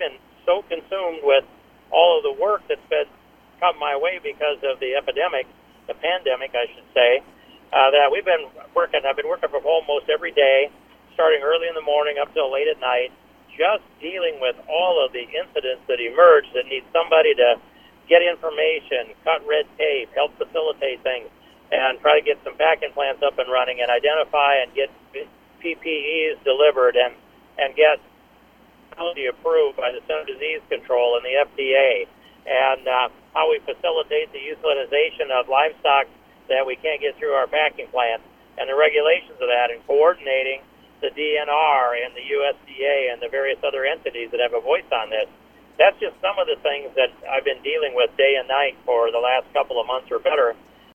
been so consumed with all of the work that's been come my way because of the epidemic, the pandemic, I should say, that we've been working. I've been working from home most every day, starting early in the morning up till late at night, just dealing with all of the incidents that emerge that need somebody to get information, cut red tape, help facilitate things, and try to get some packing plants up and running and identify and get PPEs delivered and get approved by the Center for Disease Control and the FDA, and how we facilitate the utilization of livestock that we can't get through our packing plants, and the regulations of that, and coordinating the DNR and the USDA and the various other entities that have a voice on this. That's just some of the things that I've been dealing with day and night for the last couple of months or better.